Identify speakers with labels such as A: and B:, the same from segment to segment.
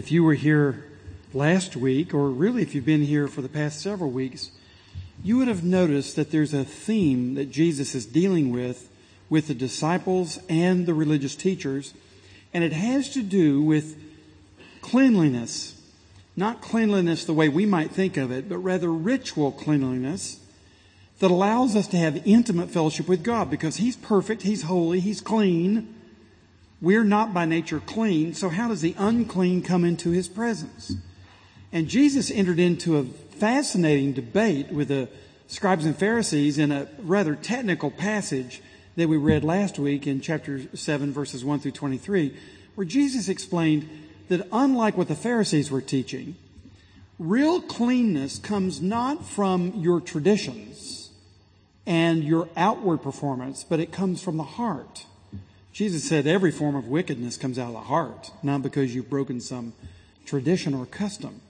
A: If you were here last week, or really if you've been here for the past several weeks, you would have noticed that there's a theme that Jesus is dealing with the disciples and the religious teachers, and it has to do with cleanliness. Not cleanliness the way we might think of it, but rather ritual cleanliness that allows us to have intimate fellowship with God, because He's perfect, He's holy, He's clean. We're not by nature clean, so how does the unclean come into His presence? And Jesus entered into a fascinating debate with the scribes and Pharisees in a rather technical passage that we read last week in chapter 7, verses 1 through 23, where Jesus explained that unlike what the Pharisees were teaching, real cleanness comes not from your traditions and your outward performance, but it comes from the heart. Jesus said every form of wickedness comes out of the heart, not because you've broken some tradition or custom.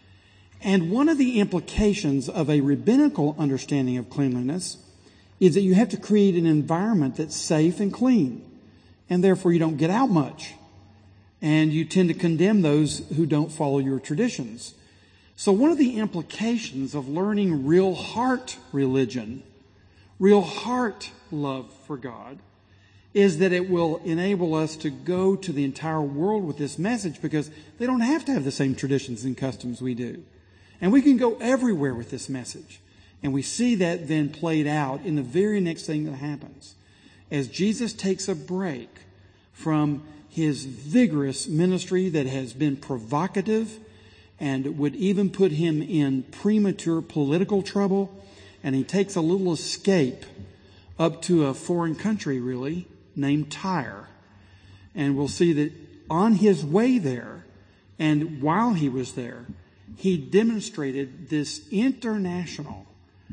A: And one of the implications of a rabbinical understanding of cleanliness is that you have to create an environment that's safe and clean, and therefore you don't get out much. And you tend to condemn those who don't follow your traditions. So one of the implications of learning real heart religion, real heart love for God, is that it will enable us to go to the entire world with this message, because they don't have to have the same traditions and customs we do. And we can go everywhere with this message. And we see that then played out in the very next thing that happens. As Jesus takes a break from His vigorous ministry that has been provocative and would even put Him in premature political trouble, and He takes a little escape up to a foreign country, really, named Tyre. And we'll see that on His way there, and while He was there, He demonstrated this international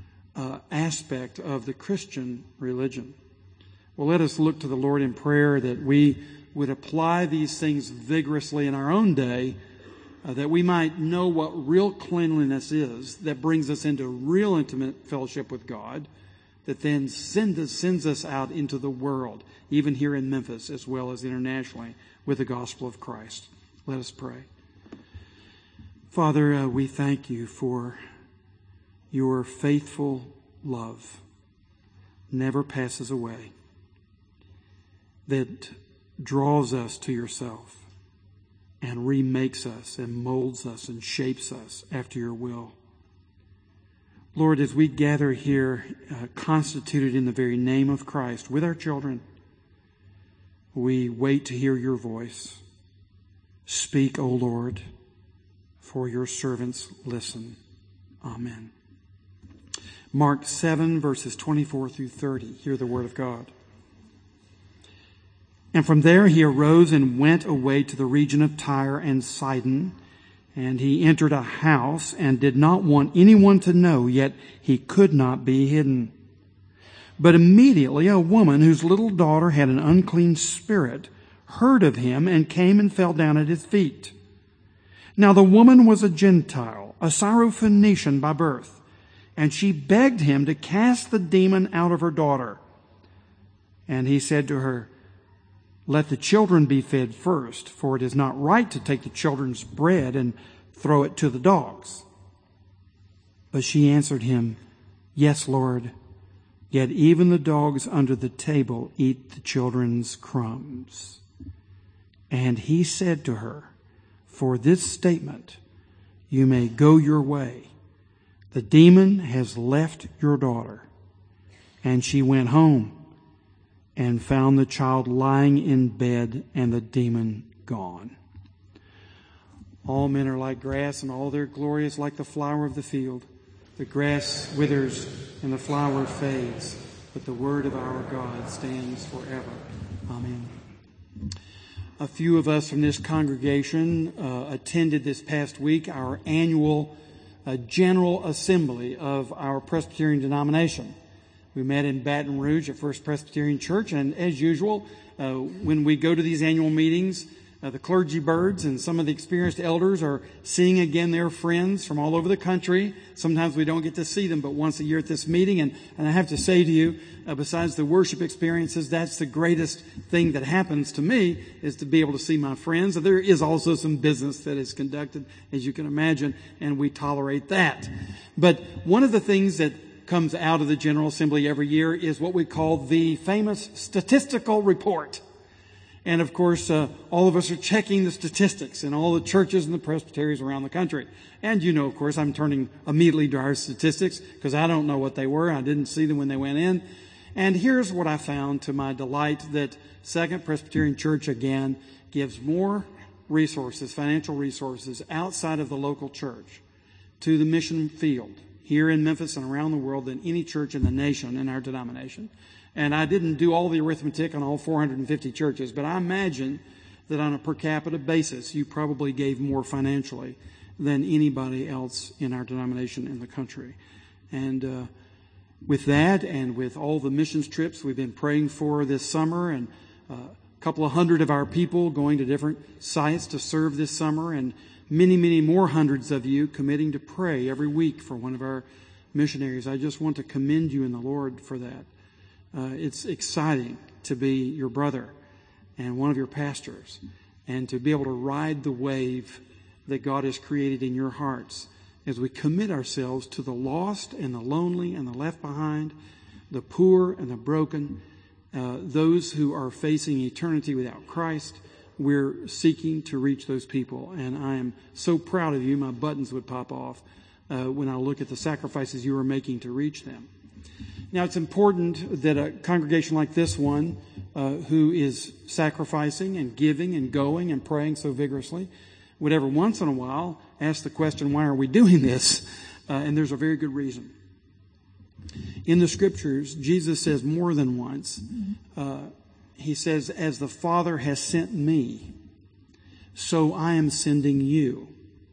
A: aspect of the Christian religion. Well, let us look to the Lord in prayer that we would apply these things vigorously in our own day, that we might know what real cleanliness is, that brings us into real intimate fellowship with God, that then sends us out into the world, even here in Memphis as well as internationally, with the gospel of Christ. Let us pray. Father, we thank You for Your faithful love, never passes away, that draws us to Yourself and remakes us and molds us and shapes us after Your will. Lord, as we gather here, constituted in the very name of Christ with our children, we wait to hear Your voice. Speak, O Lord, for Your servants listen. Amen. Mark 7, verses 24 through 30. Hear the word of God. And from there He arose and went away to the region of Tyre and Sidon. And He entered a house and did not want anyone to know, yet He could not be hidden. But immediately a woman whose little daughter had an unclean spirit heard of Him and came and fell down at His feet. Now the woman was a Gentile, a Syrophoenician by birth, and she begged Him to cast the demon out of her daughter. And He said to her, "Let the children be fed first, for it is not right to take the children's bread and throw it to the dogs." But she answered Him, "Yes, Lord, yet even the dogs under the table eat the children's crumbs." And He said to her, "For this statement you may go your way. The demon has left your daughter." And she went home and found the child lying in bed and the demon gone. All men are like grass, and all their glory is like the flower of the field. The grass withers and the flower fades, but the word of our God stands forever. Amen. A few of us from this congregation attended this past week our annual General Assembly of our Presbyterian denomination. We met in Baton Rouge at First Presbyterian Church, and as usual, when we go to these annual meetings, The clergy birds and some of the experienced elders are seeing again their friends from all over the country. Sometimes we don't get to see them but once a year at this meeting. And I have to say to you, besides the worship experiences, that's the greatest thing that happens to me, is to be able to see my friends. There is also some business that is conducted, as you can imagine, and we tolerate that. But one of the things that comes out of the General Assembly every year is what we call the famous statistical report. And of course, all of us are checking the statistics in all the churches and the presbyteries around the country. And you know, of course, I'm turning immediately to our statistics because I don't know what they were. I didn't see them when they went in. And here's what I found to my delight, that Second Presbyterian Church again gives more resources, financial resources, outside of the local church to the mission field here in Memphis and around the world than any church in the nation in our denomination. And I didn't do all the arithmetic on all 450 churches, but I imagine that on a per capita basis, you probably gave more financially than anybody else in our denomination in the country. And with that, and with all the missions trips we've been praying for this summer, and a couple of hundred of our people going to different sites to serve this summer, and many, many more hundreds of you committing to pray every week for one of our missionaries, I just want to commend you in the Lord for that. It's exciting to be your brother and one of your pastors, and to be able to ride the wave that God has created in your hearts as we commit ourselves to the lost and the lonely and the left behind, the poor and the broken, those who are facing eternity without Christ. We're seeking to reach those people, and I am so proud of you. My buttons would pop off when I look at the sacrifices you are making to reach them. Now, it's important that a congregation like this one, who is sacrificing and giving and going and praying so vigorously, would every once in a while ask the question, why are we doing this? And there's a very good reason. In the Scriptures, Jesus says more than once, He says, as the Father has sent me, so I am sending you.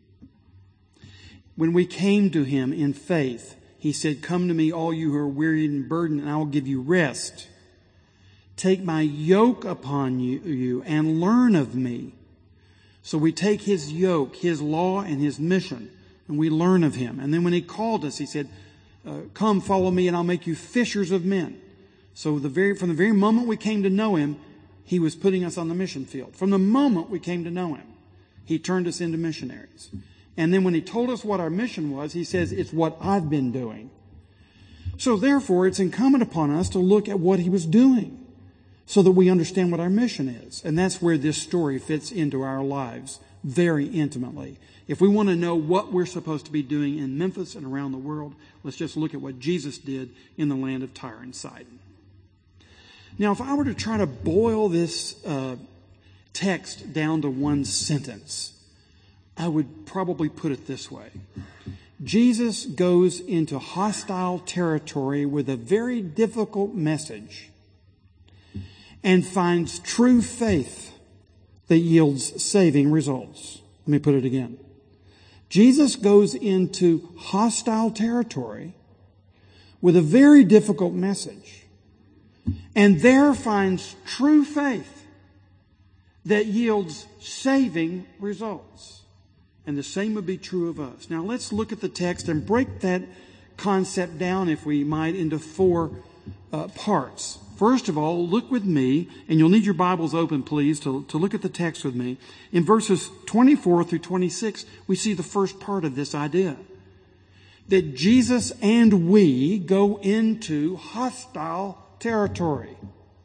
A: When we came to Him in faith, He said, come to me, all you who are wearied and burdened, and I will give you rest. Take my yoke upon you and learn of me. So we take His yoke, His law, and His mission, and we learn of Him. And then when He called us, He said, come, follow me, and I'll make you fishers of men. So from the very moment we came to know Him, He was putting us on the mission field. From the moment we came to know Him, He turned us into missionaries. And then when He told us what our mission was, He says, it's what I've been doing. So therefore, it's incumbent upon us to look at what He was doing so that we understand what our mission is. And that's where this story fits into our lives very intimately. If we want to know what we're supposed to be doing in Memphis and around the world, let's just look at what Jesus did in the land of Tyre and Sidon. Now, if I were to try to boil this text down to one sentence, I would probably put it this way. Jesus goes into hostile territory with a very difficult message and finds true faith that yields saving results. Let me put it again. Jesus goes into hostile territory with a very difficult message and there finds true faith that yields saving results. And the same would be true of us. Now let's look at the text and break that concept down, if we might, into four parts. First of all, look with me, and you'll need your Bibles open, please, to look at the text with me. In verses 24 through 26, we see the first part of this idea. That Jesus and we go into hostile territory.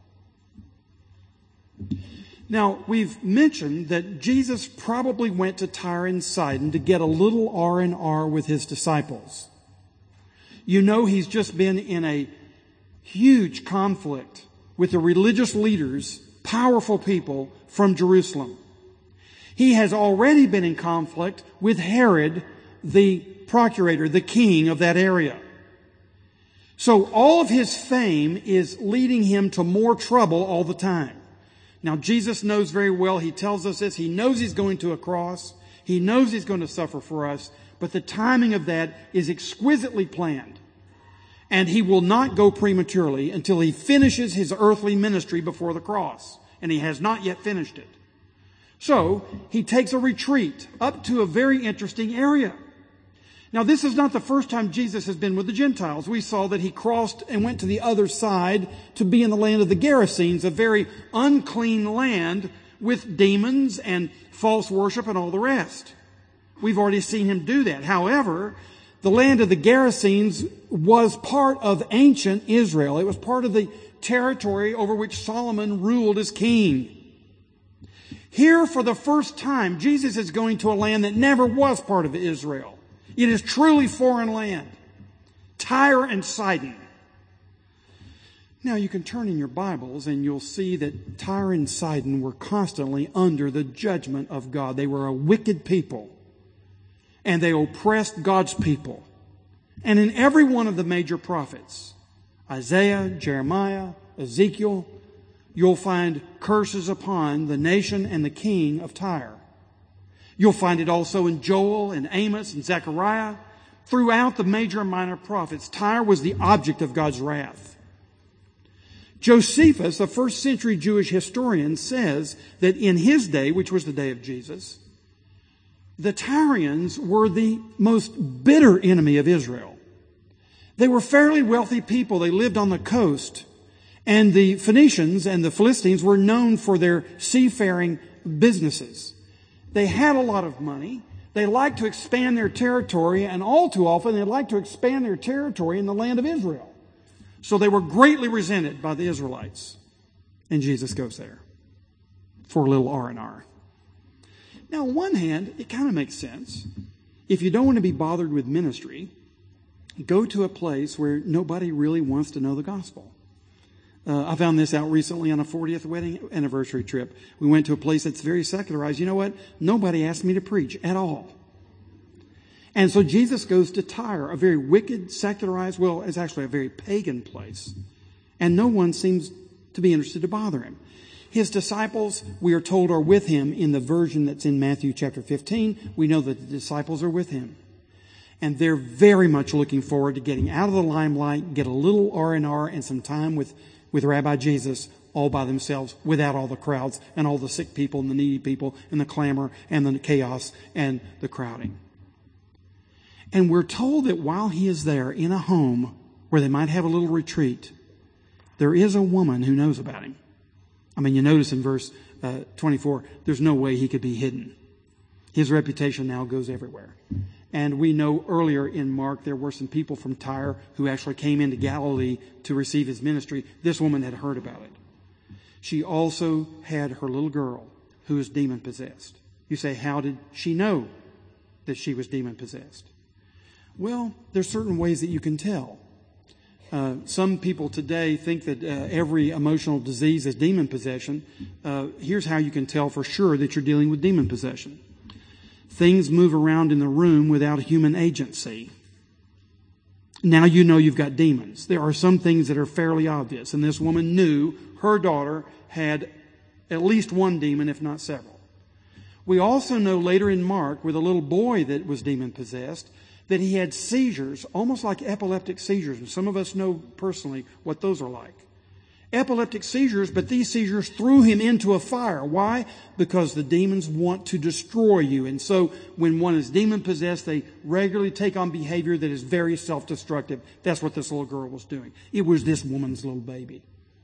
A: Now, we've mentioned that Jesus probably went to Tyre and Sidon to get a little R&R with His disciples. You know, He's just been in a huge conflict with the religious leaders, powerful people from Jerusalem. He has already been in conflict with Herod, the procurator, the king of that area. So all of his fame is leading him to more trouble all the time. Now, Jesus knows very well, He tells us this, He knows He's going to a cross. He knows He's going to suffer for us, but the timing of that is exquisitely planned. And He will not go prematurely until He finishes His earthly ministry before the cross. And He has not yet finished it. So he takes a retreat up to a very interesting area. Now, this is not the first time Jesus has been with the Gentiles. We saw that he crossed and went to the other side to be in the land of the Gerasenes, a very unclean land with demons and false worship and all the rest. We've already seen him do that. However, the land of the Gerasenes was part of ancient Israel. It was part of the territory over which Solomon ruled as king. Here, for the first time, Jesus is going to a land that never was part of Israel. It is truly foreign land. Tyre and Sidon. Now you can turn in your Bibles and you'll see that Tyre and Sidon were constantly under the judgment of God. They were a wicked people. And they oppressed God's people. And in every one of the major prophets, Isaiah, Jeremiah, Ezekiel, you'll find curses upon the nation and the king of Tyre. You'll find it also in Joel and Amos and Zechariah. Throughout the major and minor prophets, Tyre was the object of God's wrath. Josephus, a first century Jewish historian, says that in his day, which was the day of Jesus, the Tyrians were the most bitter enemy of Israel. They were fairly wealthy people. They lived on the coast. And the Phoenicians and the Philistines were known for their seafaring businesses. They had a lot of money. They liked to expand their territory, and all too often they liked to expand their territory in the land of Israel. So they were greatly resented by the Israelites. And Jesus goes there for a little R&R. Now, on one hand, it kind of makes sense. If you don't want to be bothered with ministry, go to a place where nobody really wants to know the gospel. I found this out recently on a 40th wedding anniversary trip. We went to a place that's very secularized. You know what? Nobody asked me to preach at all. And so Jesus goes to Tyre, a very wicked, secularized, well, it's actually a very pagan place. And no one seems to be interested to bother him. His disciples, we are told, are with him in the version that's in Matthew chapter 15. We know that the disciples are with him. And they're very much looking forward to getting out of the limelight, get a little R&R and some time with Rabbi Jesus all by themselves, without all the crowds and all the sick people and the needy people and the clamor and the chaos and the crowding. And we're told that while he is there in a home where they might have a little retreat, there is a woman who knows about him. I mean, you notice in verse 24, there's no way he could be hidden. His reputation now goes everywhere. And we know earlier in Mark there were some people from Tyre who actually came into Galilee to receive his ministry. This woman had heard about it. She also had her little girl who was demon-possessed. You say, how did she know that she was demon-possessed? Well, there's certain ways that you can tell. Some people today think that every emotional disease is demon possession. Here's how you can tell for sure that you're dealing with demon possession. Things move around in the room without human agency. Now you know you've got demons. There are some things that are fairly obvious, and this woman knew her daughter had at least one demon, if not several. We also know later in Mark, with a little boy that was demon-possessed, that he had seizures, almost like epileptic seizures. And some of us know personally what those are like. Epileptic seizures, but these seizures threw him into a fire. Why? Because the demons want to destroy you. And so when one is demon-possessed, they regularly take on behavior that is very self-destructive. That's what this little girl was doing. It was this woman's little baby.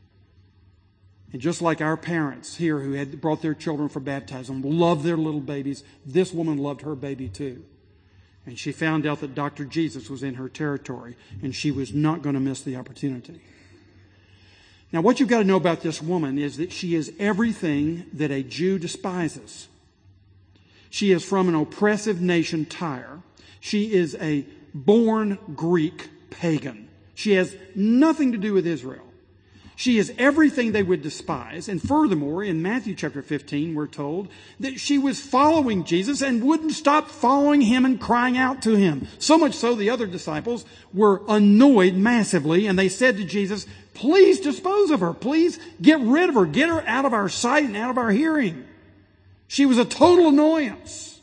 A: And just like our parents here who had brought their children for baptism, loved their little babies, this woman loved her baby too. And she found out that Dr. Jesus was in her territory, and she was not going to miss the opportunity. Now, what you've got to know about this woman is that she is everything that a Jew despises. She is from an oppressive nation, Tyre. She is a born Greek pagan. She has nothing to do with Israel. She is everything they would despise. And furthermore, in Matthew chapter 15, we're told that she was following Jesus and wouldn't stop following him and crying out to him. So much so the other disciples were annoyed massively, and they said to Jesus, please dispose of her. Please get rid of her. Get her out of our sight and out of our hearing. She was a total annoyance.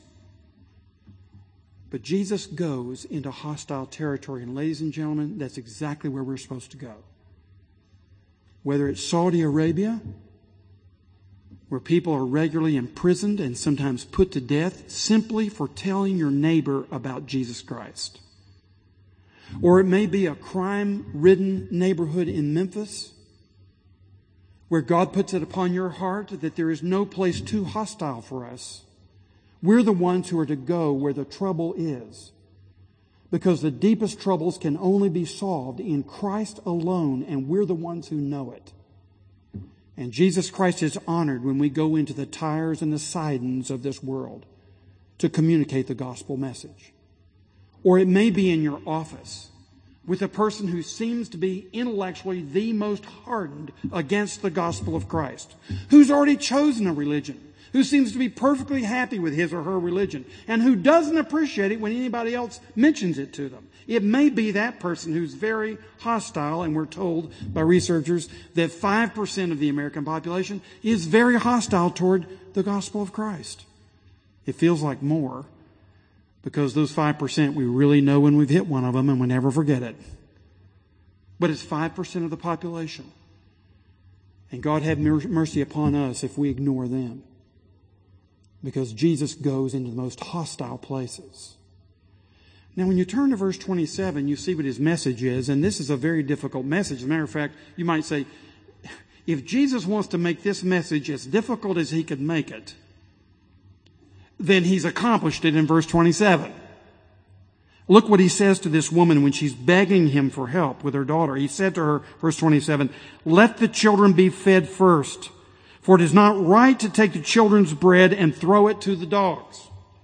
A: But Jesus goes into hostile territory. And ladies and gentlemen, that's exactly where we're supposed to go. Whether it's Saudi Arabia where people are regularly imprisoned and sometimes put to death simply for telling your neighbor about Jesus Christ. Or it may be a crime-ridden neighborhood in Memphis where God puts it upon your heart that there is no place too hostile for us. We're the ones who are to go where the trouble is, because the deepest troubles can only be solved in Christ alone, and we're the ones who know it. And Jesus Christ is honored when we go into the Tyres and the Sidons of this world to communicate the gospel message. Or it may be in your office with a person who seems to be intellectually the most hardened against the gospel of Christ, who's already chosen a religion, who seems to be perfectly happy with his or her religion, and who doesn't appreciate it when anybody else mentions it to them. It may be that person who's very hostile, and we're told by researchers that 5% of the American population is very hostile toward the gospel of Christ. It feels like more, because those 5% we really know when we've hit one of them and we never forget it. But it's 5% of the population. And God have mercy upon us if we ignore them, because Jesus goes into the most hostile places. Now, when you turn to verse 27, you see what his message is, and this is a very difficult message. As a matter of fact, you might say, if Jesus wants to make this message as difficult as he could make it, then he's accomplished it in verse 27. Look what he says to this woman when she's begging him for help with her daughter. He said to her, verse 27, "Let the children be fed first, for it is not right to take the children's bread and throw it to the dogs."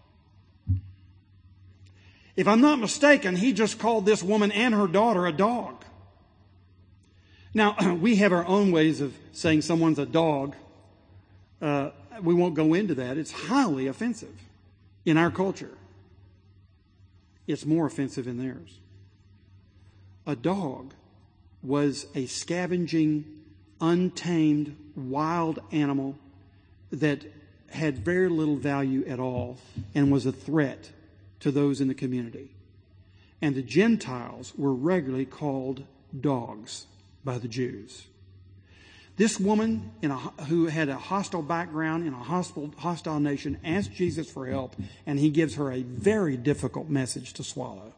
A: If I'm not mistaken, he just called this woman and her daughter a dog. Now, we have our own ways of saying someone's a dog. We won't go into that. It's highly offensive in our culture. It's more offensive in theirs. A dog was a scavenging, untamed, wild animal that had very little value at all and was a threat to those in the community. And the Gentiles were regularly called dogs by the Jews. This woman who had a hostile background in a hostile nation asked Jesus for help, and he gives her a very difficult message to swallow.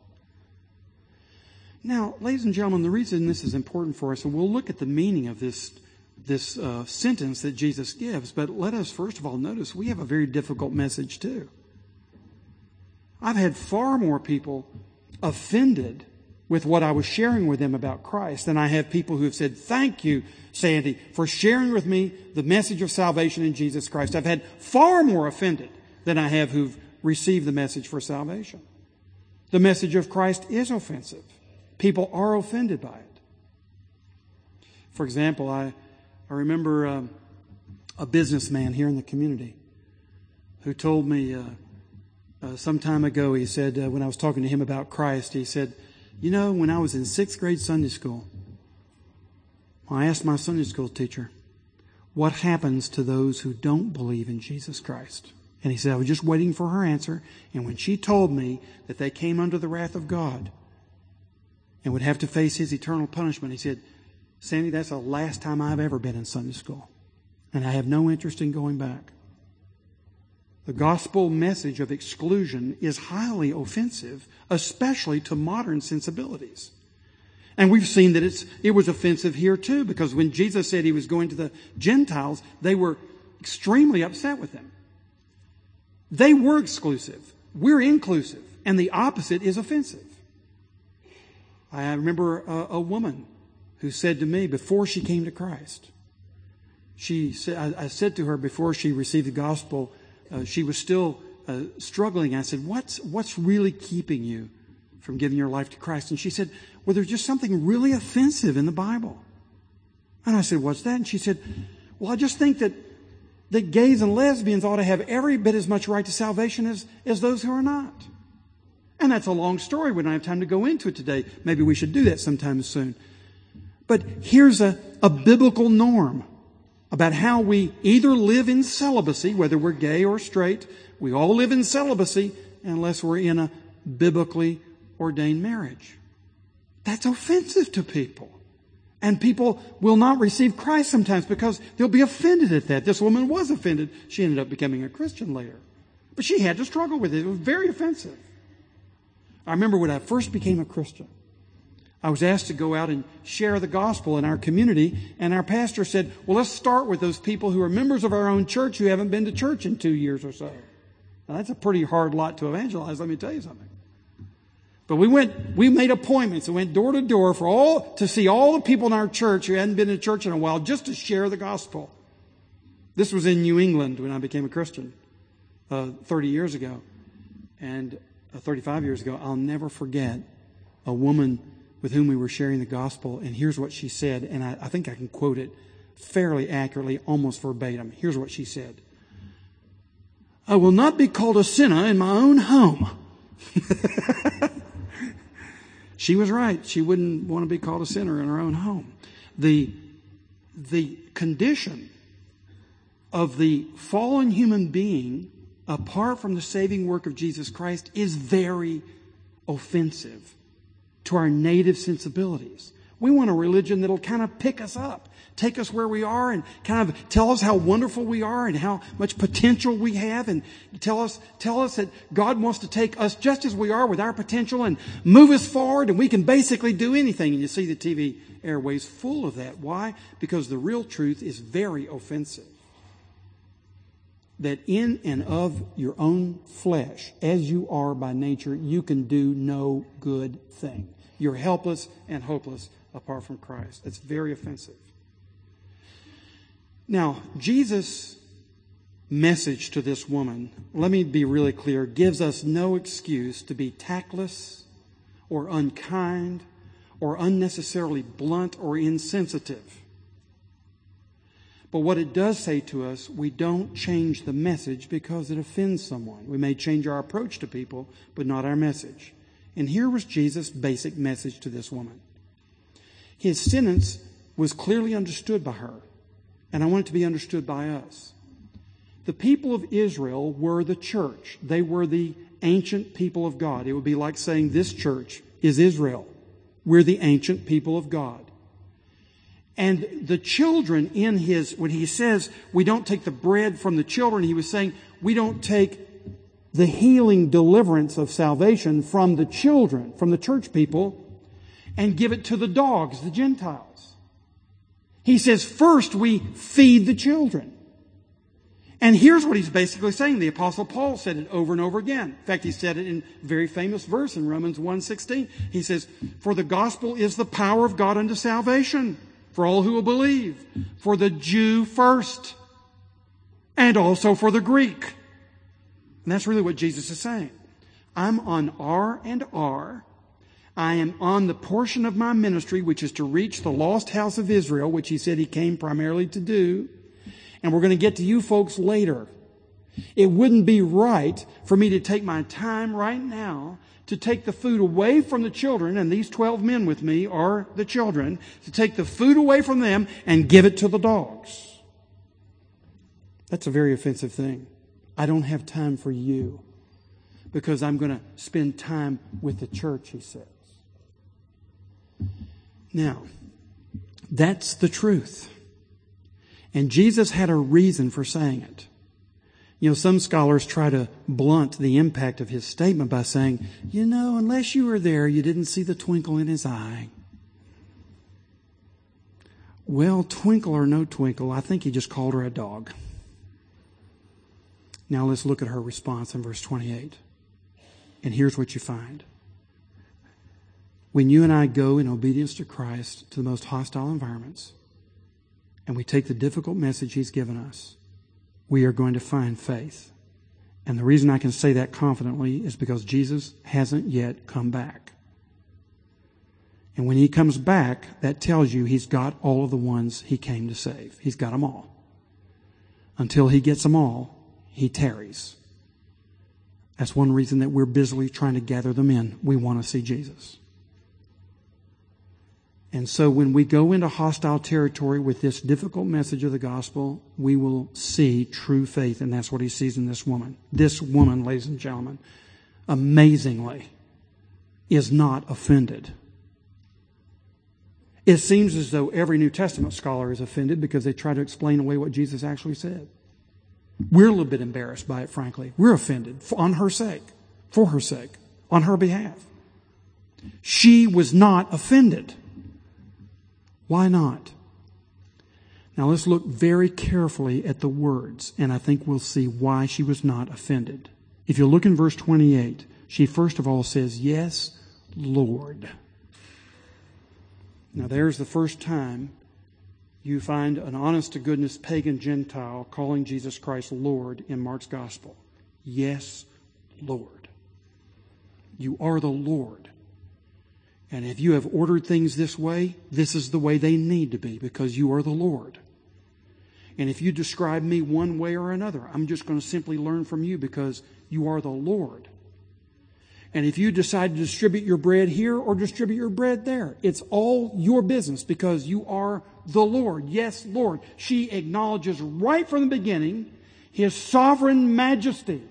A: Now, ladies and gentlemen, the reason this is important for us, and we'll look at the meaning of this sentence that Jesus gives, but let us first of all notice we have a very difficult message too. I've had far more people offended with what I was sharing with them about Christ than I have people who have said, "Thank you, Sandy, for sharing with me the message of salvation in Jesus Christ." I've had far more offended than I have who've received the message for salvation. The message of Christ is offensive. People are offended by it. For example, I remember a businessman here in the community who told me some time ago, he said, when I was talking to him about Christ, he said, "You know, when I was in 6th grade Sunday school, I asked my Sunday school teacher, what happens to those who don't believe in Jesus Christ?" And he said, "I was just waiting for her answer. And when she told me that they came under the wrath of God and would have to face his eternal punishment," he said, "Sandy, that's the last time I've ever been in Sunday school. And I have no interest in going back." The gospel message of exclusion is highly offensive, especially to modern sensibilities. And we've seen that it was offensive here too, because when Jesus said he was going to the Gentiles, they were extremely upset with him. They were exclusive. We're inclusive. And the opposite is offensive. I remember a woman who said to me before she came to Christ, I said to her before she received the gospel, she was still struggling. I said, what's really keeping you from giving your life to Christ? And she said, "Well, there's just something really offensive in the Bible." And I said, "What's that?" And she said, "Well, I just think that gays and lesbians ought to have every bit as much right to salvation as those who are not." And that's a long story. We don't have time to go into it today. Maybe we should do that sometime soon. But here's a biblical norm about how we either live in celibacy, whether we're gay or straight. We all live in celibacy unless we're in a biblically ordained marriage. That's offensive to people. And people will not receive Christ sometimes because they'll be offended at that. This woman was offended. She ended up becoming a Christian later. But she had to struggle with it. It was very offensive. I remember when I first became a Christian, I was asked to go out and share the gospel in our community, and our pastor said, well, let's start with those people who are members of our own church who haven't been to church in 2 years or so. Now, that's a pretty hard lot to evangelize, let me tell you something. But we made appointments and went door to door to see all the people in our church who hadn't been to church in a while, just to share the gospel. This was in New England when I became a Christian 30 years ago. And 35 years ago, I'll never forget a woman with whom we were sharing the gospel, and here's what she said, and I think I can quote it fairly accurately, almost verbatim. Here's what she said. I will not be called a sinner in my own home. She was right. She wouldn't want to be called a sinner in her own home. The condition of the fallen human being apart from the saving work of Jesus Christ is very offensive to our native sensibilities. We want a religion that'll kind of pick us up, take us where we are and kind of tell us how wonderful we are and how much potential we have, and tell us that God wants to take us just as we are with our potential and move us forward, and we can basically do anything. And you see the TV airways full of that. Why? Because the real truth is very offensive. That in and of your own flesh, as you are by nature, you can do no good thing. You're helpless and hopeless apart from Christ. That's very offensive. Now, Jesus' message to this woman, let me be really clear, gives us no excuse to be tactless or unkind or unnecessarily blunt or insensitive. But what it does say to us, we don't change the message because it offends someone. We may change our approach to people, but not our message. And here was Jesus' basic message to this woman. His sentence was clearly understood by her, and I want it to be understood by us. The people of Israel were the church. They were the ancient people of God. It would be like saying this church is Israel. We're the ancient people of God. And the children when he says we don't take the bread from the children, he was saying we don't take the healing deliverance of salvation from the children, from the church people, and give it to the dogs, the Gentiles. He says first we feed the children. And here's what he's basically saying. The Apostle Paul said it over and over again. In fact, he said it in a very famous verse in Romans 1:16. He says, for the gospel is the power of God unto salvation for all who will believe, for the Jew first, and also for the Greek. And that's really what Jesus is saying. I'm on R&R. I am on the portion of my ministry which is to reach the lost house of Israel, which he said he came primarily to do. And we're going to get to you folks later. It wouldn't be right for me to take my time right now to take the food away from the children, and these 12 men with me are the children, to take the food away from them and give it to the dogs. That's a very offensive thing. I don't have time for you because I'm going to spend time with the church, he says. Now, that's the truth. And Jesus had a reason for saying it. You know, some scholars try to blunt the impact of his statement by saying, unless you were there, you didn't see the twinkle in his eye. Well, twinkle or no twinkle, I think he just called her a dog. Now let's look at her response in verse 28. And here's what you find. When you and I go in obedience to Christ to the most hostile environments, and we take the difficult message he's given us, we are going to find faith. And the reason I can say that confidently is because Jesus hasn't yet come back. And when he comes back, that tells you he's got all of the ones he came to save. He's got them all. Until he gets them all, he tarries. That's one reason that we're busily trying to gather them in. We want to see Jesus. And so when we go into hostile territory with this difficult message of the gospel, we will see true faith. And that's what he sees in this woman. This woman, ladies and gentlemen, amazingly, is not offended. It seems as though every New Testament scholar is offended because they try to explain away what Jesus actually said. We're a little bit embarrassed by it, frankly. We're offended on her sake, for her sake, on her behalf. She was not offended. Why not? Now let's look very carefully at the words, and I think we'll see why she was not offended. If you look in verse 28, she first of all says, "Yes, Lord." Now there's the first time you find an honest-to-goodness pagan Gentile calling Jesus Christ Lord in Mark's Gospel. Yes, Lord. You are the Lord. And if you have ordered things this way, this is the way they need to be, because you are the Lord. And if you describe me one way or another, I'm just going to simply learn from you because you are the Lord. And if you decide to distribute your bread here or distribute your bread there, it's all your business because you are the Lord. Yes, Lord. She acknowledges right from the beginning His sovereign majesty.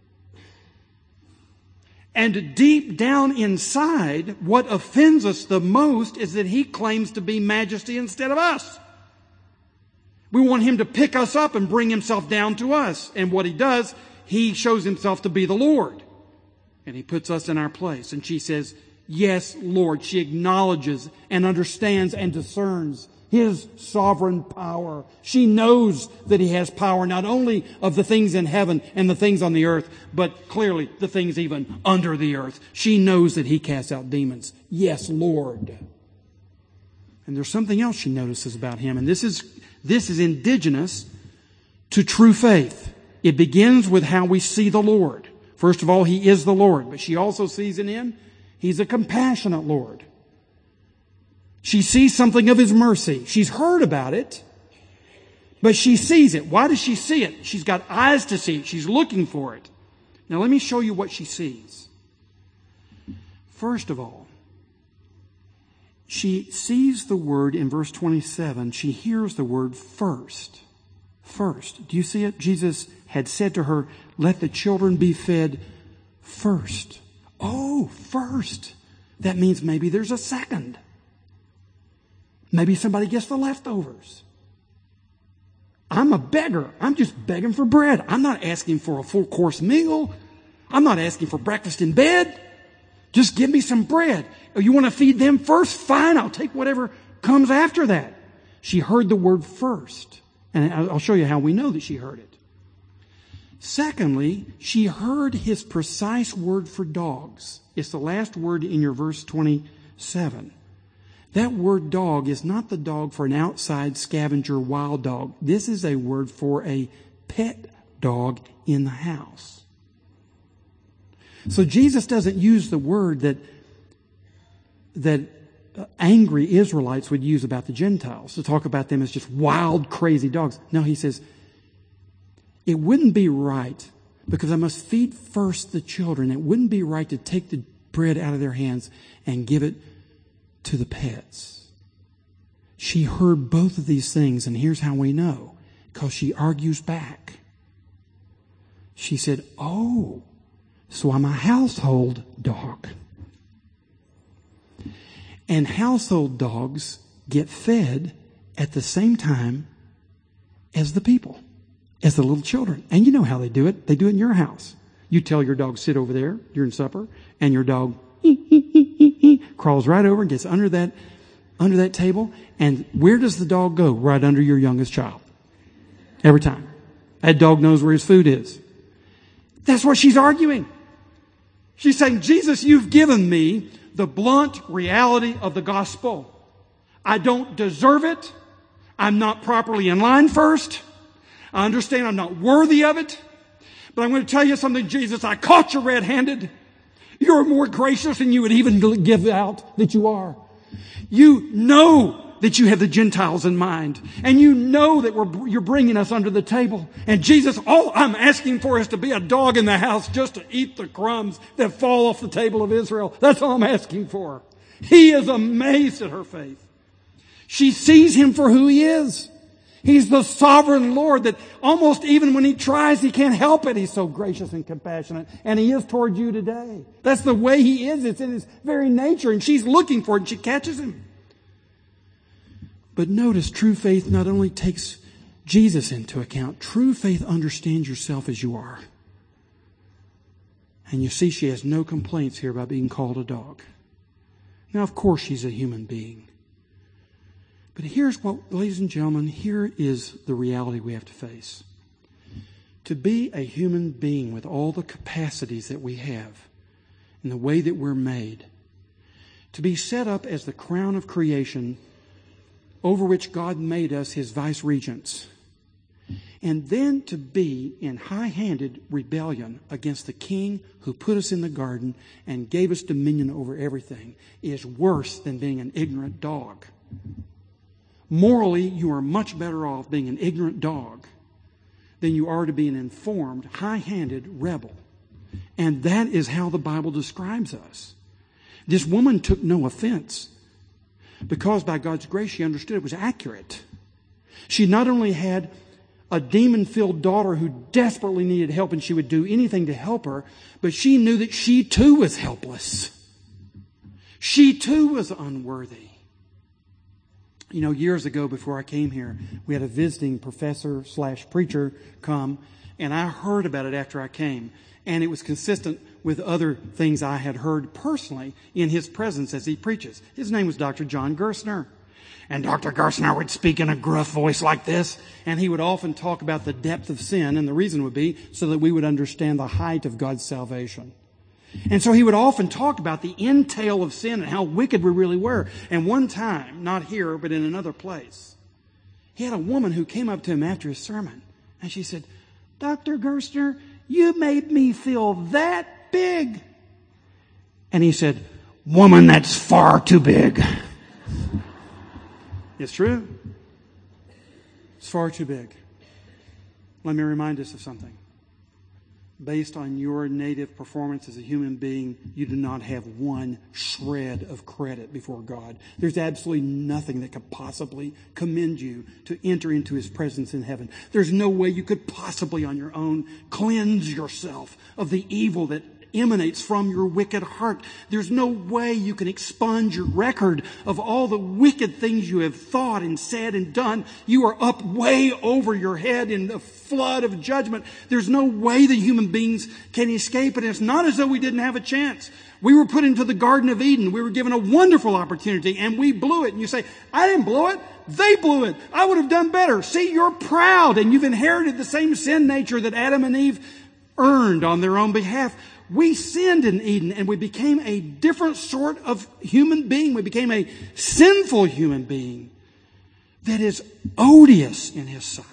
A: And deep down inside, what offends us the most is that He claims to be majesty instead of us. We want Him to pick us up and bring Himself down to us. And what He does, He shows Himself to be the Lord. And He puts us in our place. And she says, "Yes, Lord." She acknowledges and understands and discerns His sovereign power. She knows that He has power not only of the things in heaven and the things on the earth, but clearly the things even under the earth. She knows that He casts out demons. Yes, Lord. And there's something else she notices about Him. And this is indigenous to true faith. It begins with how we see the Lord. First of all, He is the Lord. But she also sees in Him, He's a compassionate Lord. She sees something of His mercy. She's heard about it, but she sees it. Why does she see it? She's got eyes to see it. She's looking for it. Now let me show you what she sees. First of all, she sees the word in verse 27. She hears the word first. First. Do you see it? Jesus had said to her, "Let the children be fed first." Oh, first. That means maybe there's a second. Maybe somebody gets the leftovers. I'm a beggar. I'm just begging for bread. I'm not asking for a full-course meal. I'm not asking for breakfast in bed. Just give me some bread. Oh, you want to feed them first? Fine, I'll take whatever comes after that. She heard the word first. And I'll show you how we know that she heard it. Secondly, she heard His precise word for dogs. It's the last word in your verse 27. That word dog is not the dog for an outside scavenger wild dog. This is a word for a pet dog in the house. So Jesus doesn't use the word that angry Israelites would use about the Gentiles to talk about them as just wild, crazy dogs. No, He says, it wouldn't be right because I must feed first the children. It wouldn't be right to take the bread out of their hands and give it to the pets. She heard both of these things, and here's how we know. Because she argues back. She said, "Oh, so I'm a household dog." And household dogs get fed at the same time as the people, as the little children. And you know how they do it. They do it in your house. You tell your dog, "Sit over there during supper," and your dog crawls right over and gets under that table. And where does the dog go? Right under your youngest child. Every time. That dog knows where his food is. That's what she's arguing. She's saying, "Jesus, you've given me the blunt reality of the gospel. I don't deserve it. I'm not properly in line first. I understand I'm not worthy of it. But I'm going to tell you something, Jesus. I caught you red-handed. You're more gracious than you would even give out that you are. You know that you have the Gentiles in mind. And you know that you're bringing us under the table. And Jesus, all I'm asking for is to be a dog in the house just to eat the crumbs that fall off the table of Israel. That's all I'm asking for." He is amazed at her faith. She sees Him for who He is. He's the sovereign Lord that almost even when He tries, He can't help it. He's so gracious and compassionate. And He is toward you today. That's the way He is. It's in His very nature. And she's looking for it and she catches Him. But notice, true faith not only takes Jesus into account, true faith understands yourself as you are. And you see she has no complaints here about being called a dog. Now, of course, she's a human being. But here's what, ladies and gentlemen, here is the reality we have to face. To be a human being with all the capacities that we have and the way that we're made, to be set up as the crown of creation over which God made us His vice-regents, and then to be in high-handed rebellion against the King who put us in the garden and gave us dominion over everything is worse than being an ignorant dog. Morally, you are much better off being an ignorant dog than you are to be an informed, high-handed rebel. And that is how the Bible describes us. This woman took no offense because by God's grace she understood it was accurate. She not only had a demon-filled daughter who desperately needed help and she would do anything to help her, but she knew that she too was helpless. She too was unworthy. You know, years ago before I came here, we had a visiting professor/preacher come, and I heard about it after I came. And it was consistent with other things I had heard personally in his presence as he preaches. His name was Dr. John Gerstner. And Dr. Gerstner would speak in a gruff voice like this, and he would often talk about the depth of sin, and the reason would be so that we would understand the height of God's salvation. And so he would often talk about the entail of sin and how wicked we really were. And one time, not here, but in another place, he had a woman who came up to him after his sermon, and she said, "Dr. Gerstner, you made me feel that big." And he said, "Woman, that's far too big." It's true. It's far too big. Let me remind us of something. Based on your native performance as a human being, you do not have one shred of credit before God. There's absolutely nothing that could possibly commend you to enter into His presence in heaven. There's no way you could possibly on your own cleanse yourself of the evil that emanates from your wicked heart. There's no way you can expunge your record of all the wicked things you have thought and said and done. You are up way over your head in the flood of judgment. There's no way that human beings can escape it. And it's not as though we didn't have a chance. We were put into the Garden of Eden. We were given a wonderful opportunity and we blew it. And you say, "I didn't blow it. They blew it. I would have done better." See, you're proud and you've inherited the same sin nature that Adam and Eve earned on their own behalf. We sinned in Eden and we became a different sort of human being. We became a sinful human being that is odious in His sight.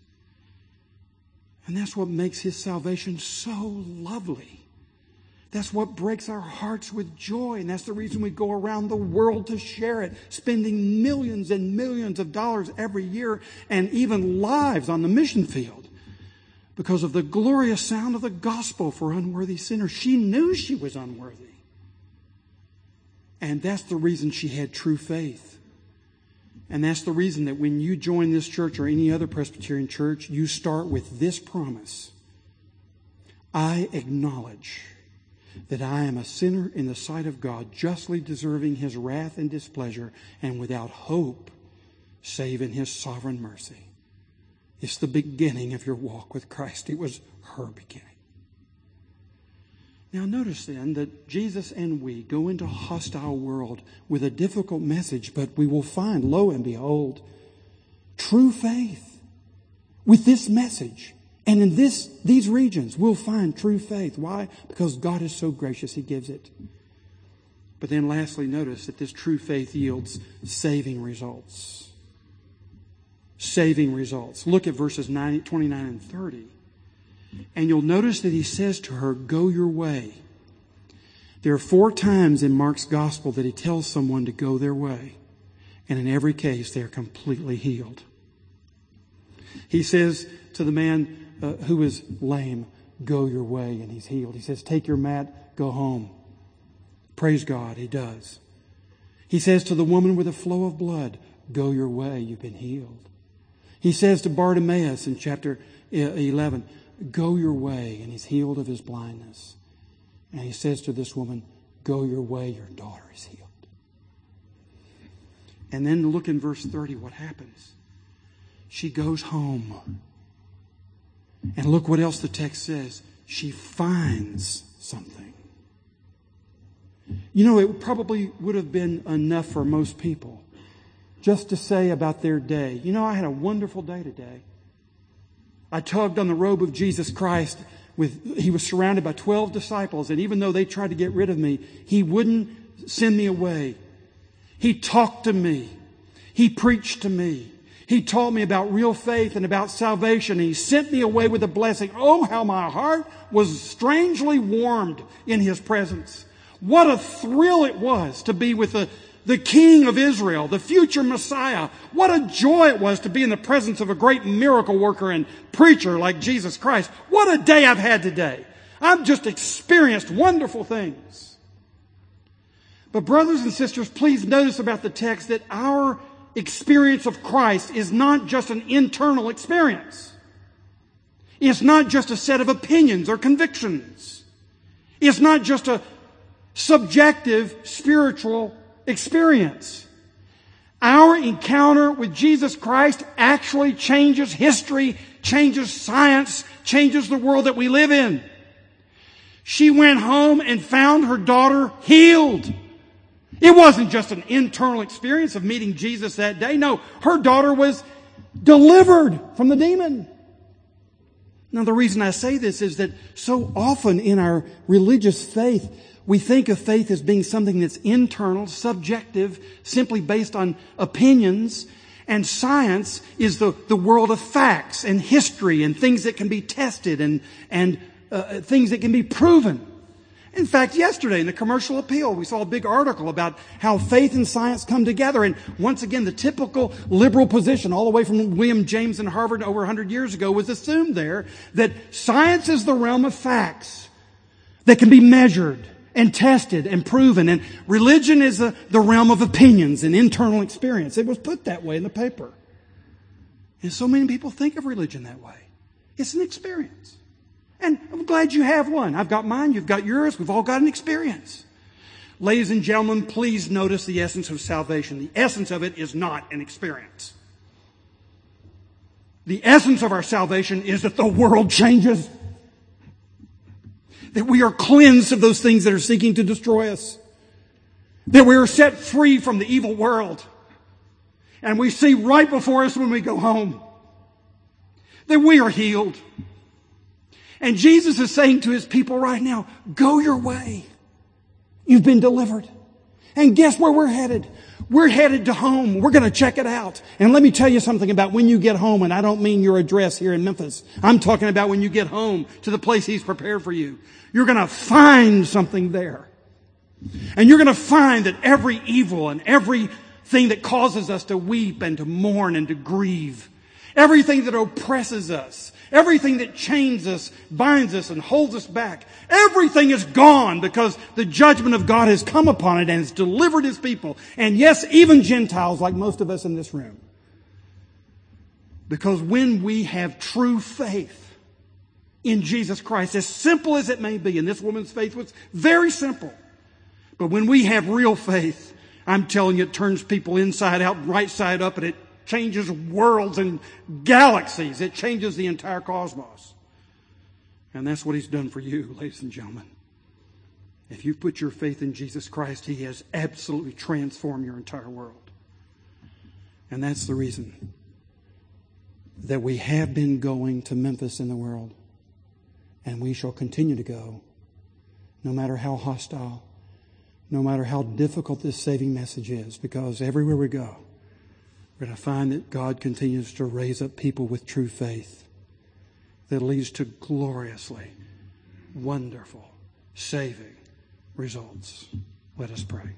A: And that's what makes His salvation so lovely. That's what breaks our hearts with joy. And that's the reason we go around the world to share it, spending millions and millions of dollars every year and even lives on the mission field. Because of the glorious sound of the gospel for unworthy sinners. She knew she was unworthy. And that's the reason she had true faith. And that's the reason that when you join this church or any other Presbyterian church, you start with this promise. I acknowledge that I am a sinner in the sight of God, justly deserving His wrath and displeasure, and without hope save in His sovereign mercy. It's the beginning of your walk with Christ. It was her beginning. Now notice then that Jesus and we go into a hostile world with a difficult message, but we will find, lo and behold, true faith with this message. And in these regions, we'll find true faith. Why? Because God is so gracious, He gives it. But then lastly, notice that this true faith yields saving results. Saving results. Look at verses 29 and 30. And you'll notice that He says to her, "Go your way." There are 4 times in Mark's gospel that He tells someone to go their way. And in every case, they are completely healed. He says to the man who is lame, "Go your way," and he's healed. He says, "Take your mat, go home." Praise God, He does. He says to the woman with a flow of blood, "Go your way, you've been healed." He says to Bartimaeus in chapter 11, "Go your way," and he's healed of his blindness. And He says to this woman, "Go your way, your daughter is healed." And then look in verse 30, what happens? She goes home. And look what else the text says. She finds something. You know, it probably would have been enough for most people just to say about their day, you know, I had a wonderful day today. I tugged on the robe of Jesus Christ. He was surrounded by 12 disciples, and even though they tried to get rid of me, He wouldn't send me away. He talked to me. He preached to me. He taught me about real faith and about salvation. And He sent me away with a blessing. Oh, how my heart was strangely warmed in His presence. What a thrill it was to be with the King of Israel, the future Messiah. What a joy it was to be in the presence of a great miracle worker and preacher like Jesus Christ. What a day I've had today. I've just experienced wonderful things. But brothers and sisters, please notice about the text that our experience of Christ is not just an internal experience. It's not just a set of opinions or convictions. It's not just a subjective spiritual experience. Our encounter with Jesus Christ actually changes history, changes science, changes the world that we live in. She went home and found her daughter healed. It wasn't just an internal experience of meeting Jesus that day. No, her daughter was delivered from the demon. Now, the reason I say this is that so often in our religious faith, we think of faith as being something that's internal, subjective, simply based on opinions. And science is the world of facts and history and things that can be tested and things that can be proven. In fact, yesterday in the Commercial Appeal, we saw a big article about how faith and science come together. And once again, the typical liberal position, all the way from William James and Harvard over 100 years ago, was assumed there that science is the realm of facts that can be measured and tested and proven. And religion is the realm of opinions and internal experience. It was put that way in the paper. And so many people think of religion that way. It's an experience. And I'm glad you have one. I've got mine, you've got yours, we've all got an experience. Ladies and gentlemen, please notice the essence of salvation. The essence of it is not an experience. The essence of our salvation is that the world changes. That we are cleansed of those things that are seeking to destroy us. That we are set free from the evil world. And we see right before us when we go home that we are healed. And Jesus is saying to His people right now, go your way. You've been delivered. And guess where we're headed? We're headed to home. We're going to check it out. And let me tell you something about when you get home, and I don't mean your address here in Memphis. I'm talking about when you get home to the place He's prepared for you. You're going to find something there. And you're going to find that every evil and everything that causes us to weep and to mourn and to grieve, everything that oppresses us, everything that chains us, binds us, and holds us back, everything is gone because the judgment of God has come upon it and has delivered His people. And yes, even Gentiles like most of us in this room. Because when we have true faith in Jesus Christ, as simple as it may be, and this woman's faith was very simple, but when we have real faith, I'm telling you, it turns people inside out, right side up, and it changes worlds and galaxies. It changes the entire cosmos. And that's what He's done for you, ladies and gentlemen. If you put your faith in Jesus Christ, He has absolutely transformed your entire world. And that's the reason that we have been going to Memphis in the world. And we shall continue to go, no matter how hostile, no matter how difficult this saving message is, because everywhere we go, we're going to find that God continues to raise up people with true faith that leads to gloriously wonderful, saving results. Let us pray.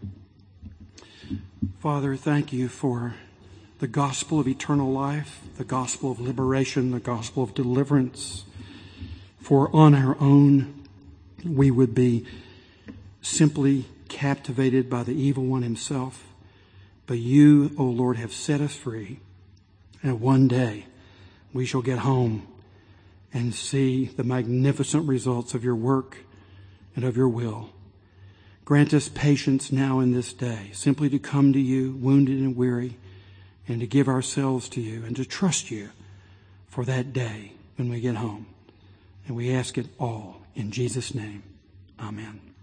A: Father, thank You for the gospel of eternal life, the gospel of liberation, the gospel of deliverance. For on our own, we would be simply captivated by the evil one himself. But You, O Lord, have set us free. And one day we shall get home and see the magnificent results of Your work and of Your will. Grant us patience now in this day, simply to come to you, wounded and weary, and to give ourselves to you and to trust you for that day when we get home. And we ask it all in Jesus' name. Amen.